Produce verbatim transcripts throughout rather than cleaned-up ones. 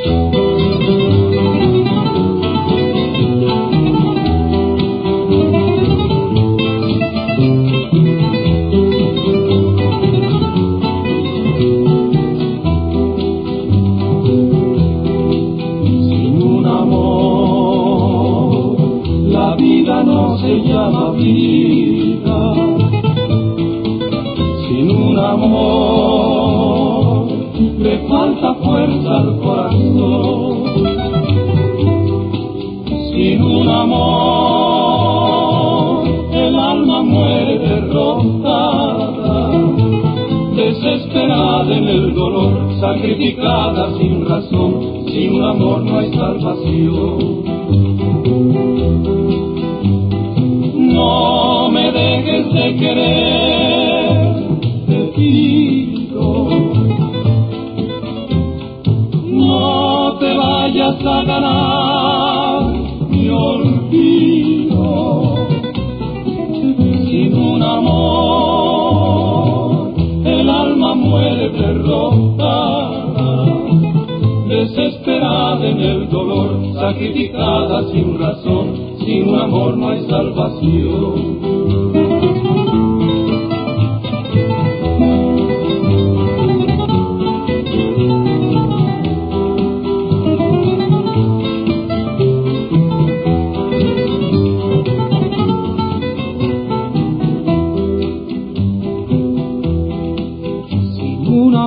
No se llama vida. Sin un amor le falta fuerza al corazón. Sin un amor el alma muere derrotada, desesperada en el dolor, sacrificada sin razón. Sin un amor no hay salvación. No me dejes de querer, te pido. No te vayas a ganar mi olvido. Sin un amor el alma muere derrotada, desesperada en el dolor, sacrificada sin razón. Sin un amor no hay salvación. Sin un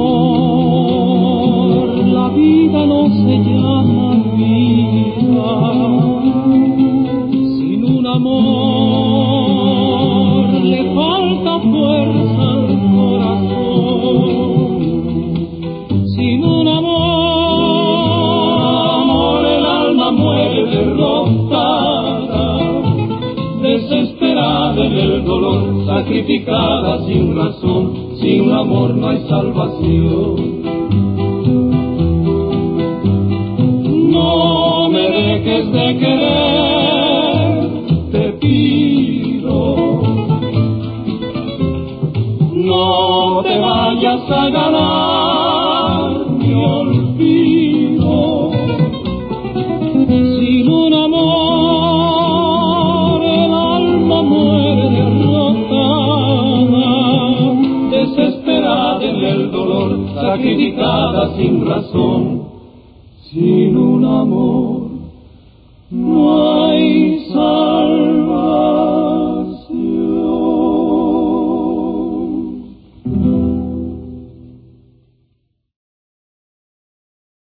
amor la vida no se llama vida. Amor le falta fuerza al corazón. Sin un amor el alma muere derrotada, desesperada en el dolor, sacrificada sin razón. Sin un amor no hay salvación. No me dejes de querer, te pido. No te vayas a ganar mi olvido. Sin un amor el alma muere derrotada, desesperada en el dolor, sacrificada sin razón. Sin un amor no hay salvación.